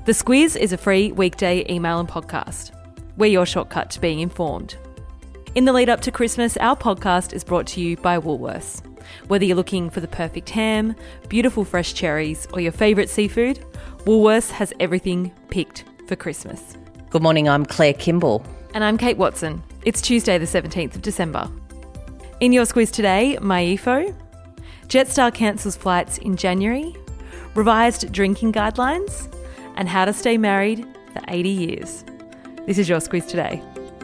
The Squiz is a free weekday email and podcast. We're your shortcut to being informed. In the lead up to Christmas, our podcast is brought to you by Woolworths. Whether you're looking for the perfect ham, beautiful fresh cherries, or your favourite seafood, Woolworths has everything picked for Christmas. Good morning, I'm Claire Kimball. And I'm Kate Watson. It's Tuesday the 17th of December. In your Squiz today, MyEFO, Jetstar cancels flights in January, revised drinking guidelines, and how to stay married for 80 years. This is your Squiz today.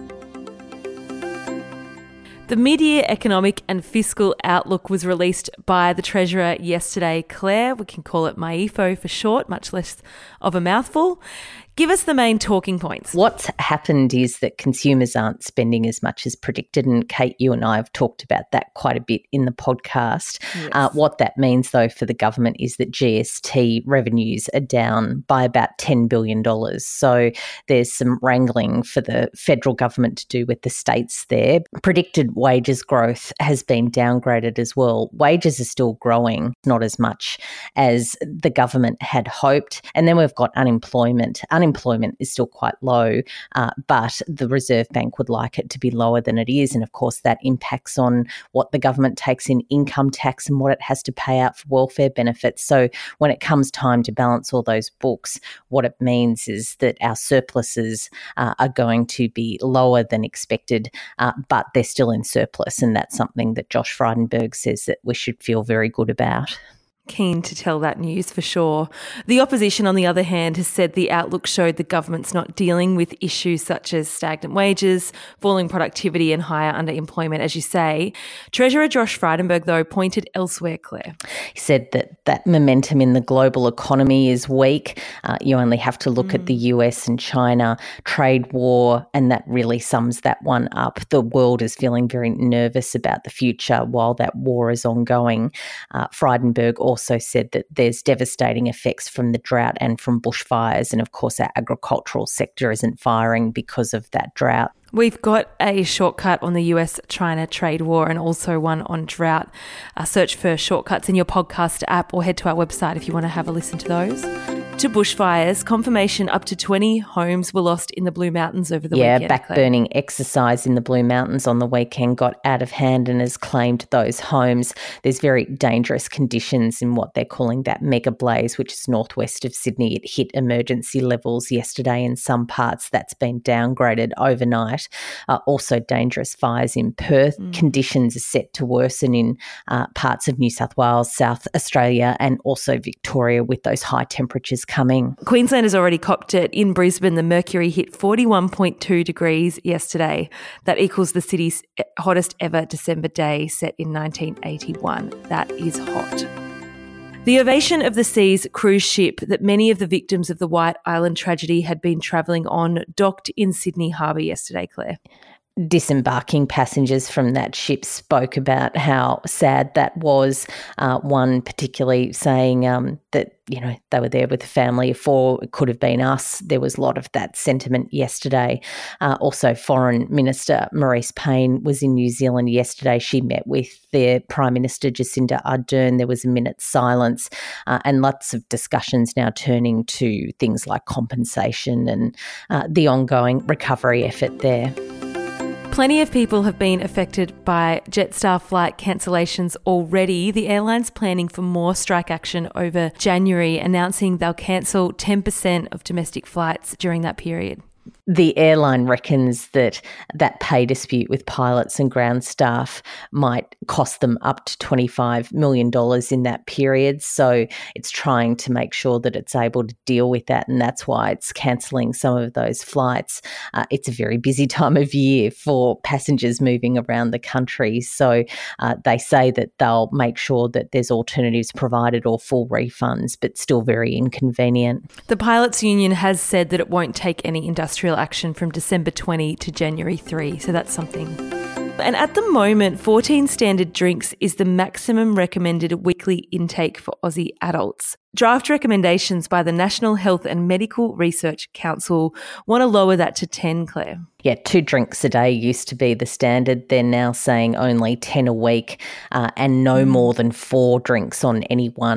The mid-year economic and fiscal outlook was released by the Treasurer yesterday. Claire, we can call it MyEFO for short, much less of a mouthful. Give us the main talking points. What's happened is that consumers aren't spending as much as predicted, and Kate, you and I have talked about that quite a bit in the podcast. Yes. What that means, though, for the government is that GST revenues are down by about $10 billion. So there's some wrangling for the federal government to do with the states there. Predicted wages growth has been downgraded as well. Wages are still growing, not as much as the government had hoped. And then we've got unemployment. Unemployment is still quite low, but the Reserve Bank would like it to be lower than it is. And of course, that impacts on what the government takes in income tax and what it has to pay out for welfare benefits. So when it comes time to balance all those books, what it means is that our surpluses are going to be lower than expected, but they're still in surplus. And that's something that Josh Frydenberg says that we should feel very good about. Keen to tell that news for sure. The opposition, on the other hand, has said the outlook showed the government's not dealing with issues such as stagnant wages, falling productivity and higher underemployment, as you say. Treasurer Josh Frydenberg, though, pointed elsewhere, Claire. He said that momentum in the global economy is weak. You only have to look at the US and China trade war, and that really sums that one up. The world is feeling very nervous about the future while that war is ongoing. Frydenberg also said that there's devastating effects from the drought and from bushfires, and of course our agricultural sector isn't firing because of that drought. We've got a shortcut on the US-China trade war and also one on drought. Search for shortcuts in your podcast app or head to our website if you want to have a listen to those. To bushfires, confirmation up to 20 homes were lost in the Blue Mountains over the weekend. Yeah, backburning exercise in the Blue Mountains on the weekend got out of hand and has claimed those homes. There's very dangerous conditions in what they're calling that mega blaze, which is northwest of Sydney. It hit emergency levels yesterday in some parts. That's been downgraded overnight. Also dangerous fires in Perth. Conditions are set to worsen in parts of New South Wales, South Australia and also Victoria with those high temperatures coming. Queensland has already copped it. In Brisbane, the mercury hit 41.2 degrees yesterday. That equals the city's hottest ever December day set in 1981. That is hot. The Ovation of the Seas cruise ship that many of the victims of the White Island tragedy had been travelling on docked in Sydney Harbour yesterday, Claire. Disembarking passengers from that ship spoke about how sad that was. One particularly saying that, you know, they were there with a family of four. It could have been us. There was a lot of that sentiment yesterday. Also, Foreign Minister Marise Payne was in New Zealand yesterday. She met with their Prime Minister Jacinda Ardern. There was a minute's silence and lots of discussions now turning to things like compensation and the ongoing recovery effort there. Plenty of people have been affected by Jetstar flight cancellations already. The airline's planning for more strike action over January, announcing they'll cancel 10% of domestic flights during that period. The airline reckons that pay dispute with pilots and ground staff might cost them up to $25 million in that period. So it's trying to make sure that it's able to deal with that, and that's why it's cancelling some of those flights. It's a very busy time of year for passengers moving around the country. So they say that they'll make sure that there's alternatives provided or full refunds, but still very inconvenient. The Pilots Union has said that it won't take any industrial action from December 20 to January 3, so that's something. And at the moment, 14 standard drinks is the maximum recommended weekly intake for Aussie adults. Draft recommendations by the National Health and Medical Research Council want to lower that to 10, Claire. Yeah, 2 drinks a day used to be the standard. They're now saying only 10 a week and no more than 4 drinks on any one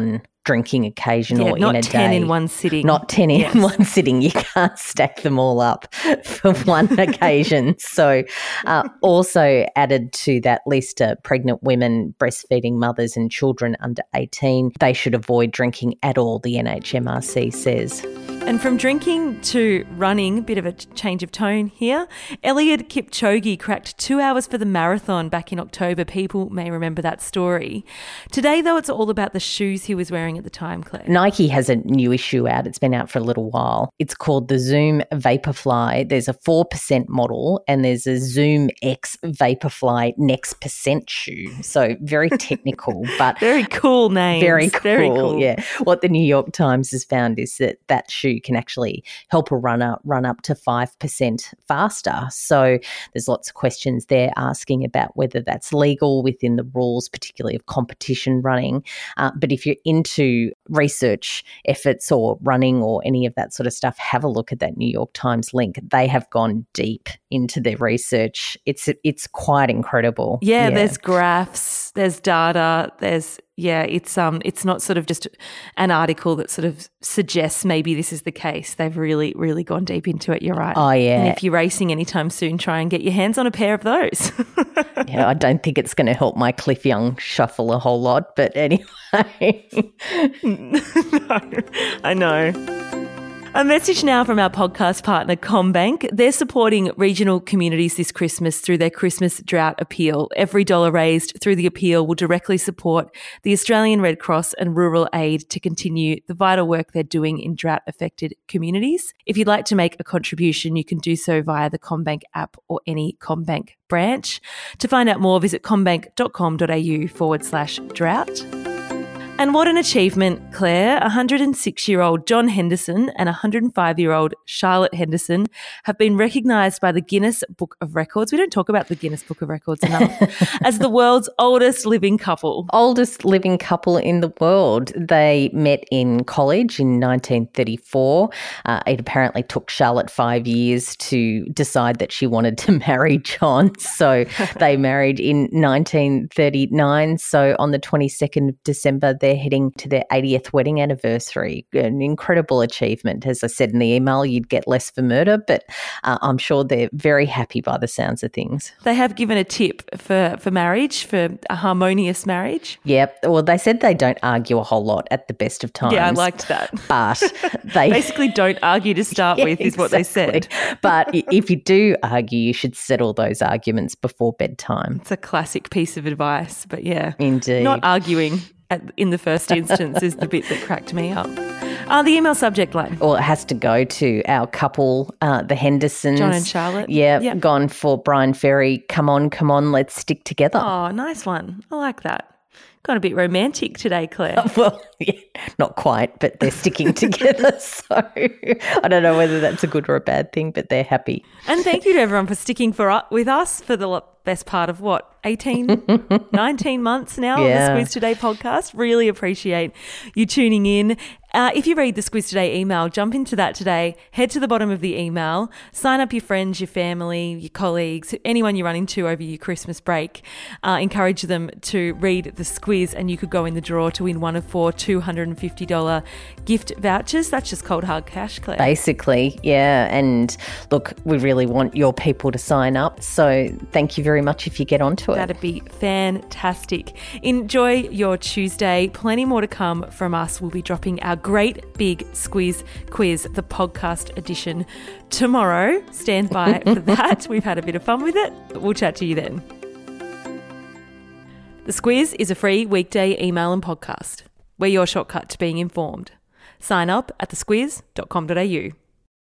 drinking occasion or in a day. Not 10 in one sitting. Not 10 in one sitting. You can't stack them all up for one occasion. So also added to that list are pregnant women, breastfeeding mothers and children under 18. They should avoid drinking at all, the NHMRC says. And from drinking to running, a bit of a change of tone here. Eliud Kipchoge cracked 2 hours for the marathon back in October. People may remember that story. Today, though, it's all about the shoes he was wearing at the time, Claire. Nike has a new issue out. It's been out for a little while. It's called the Zoom Vaporfly. There's a 4% model and there's a Zoom X Vaporfly Next Percent shoe. So very technical, but very cool name. Very cool. Yeah. What the New York Times has found is that shoe can actually help a runner run up to 5% faster. So there's lots of questions there asking about whether that's legal within the rules, particularly of competition running. But if you're into research efforts or running or any of that sort of stuff, have a look at that New York Times link. They have gone deep into their research. It's quite incredible. Yeah, there's graphs, there's data, it's not sort of just an article that sort of suggests maybe this is the case. They've really, really gone deep into it. You're right. Oh, yeah. And if you're racing anytime soon, try and get your hands on a pair of those. Yeah, I don't think it's going to help my Cliff Young shuffle a whole lot, but anyway. No, I know. A message now from our podcast partner, CommBank. They're supporting regional communities this Christmas through their Christmas Drought Appeal. Every dollar raised through the appeal will directly support the Australian Red Cross and Rural Aid to continue the vital work they're doing in drought-affected communities. If you'd like to make a contribution, you can do so via the CommBank app or any CommBank branch. To find out more, visit commbank.com.au/drought. And what an achievement, Claire. 106-year-old John Henderson and 105-year-old Charlotte Henderson have been recognised by the Guinness Book of Records. We don't talk about the Guinness Book of Records enough. As the world's oldest living couple. Oldest living couple in the world. They met in college in 1934. It apparently took Charlotte 5 years to decide that she wanted to marry John. So they married in 1939. So on the 22nd of December, they're heading to their 80th wedding anniversary. An incredible achievement. As I said in the email, you'd get less for murder, but I'm sure they're very happy by the sounds of things. They have given a tip for marriage, for a harmonious marriage. Yep. Well, they said they don't argue a whole lot at the best of times. Yeah, I liked that. But they basically don't argue to start with is what they said. But if you do argue, you should settle those arguments before bedtime. It's a classic piece of advice, but yeah. Indeed. Not arguing in the first instance is the bit that cracked me up. The email subject line. Well, it has to go to our couple, the Hendersons. John and Charlotte. Yeah, yep. Gone for Brian Ferry. Come on, let's stick together. Oh, nice one. I like that. Got a bit romantic today, Claire. Well, yeah, not quite, but they're sticking together. So I don't know whether that's a good or a bad thing, but they're happy. And thank you to everyone for sticking with us for the best part of 19 months now on the Squiz Today podcast. Really appreciate you tuning in. If you read the Squiz Today email, jump into that today, head to the bottom of the email, sign up your friends, your family, your colleagues, anyone you run into over your Christmas break. Encourage them to read the Squiz and you could go in the draw to win one of 4 $250 gift vouchers. That's just cold hard cash, Claire. Basically, yeah. And look, we really want your people to sign up. So thank you very much if you get onto it. That'd be fantastic. Enjoy your Tuesday. Plenty more to come from us. We'll be dropping our great big Squiz quiz, the podcast edition, tomorrow. Stand by for that. We've had a bit of fun with it. We'll chat to you then. The Squiz is a free weekday email and podcast. We're your shortcut to being informed. Sign up at thesquiz.com.au.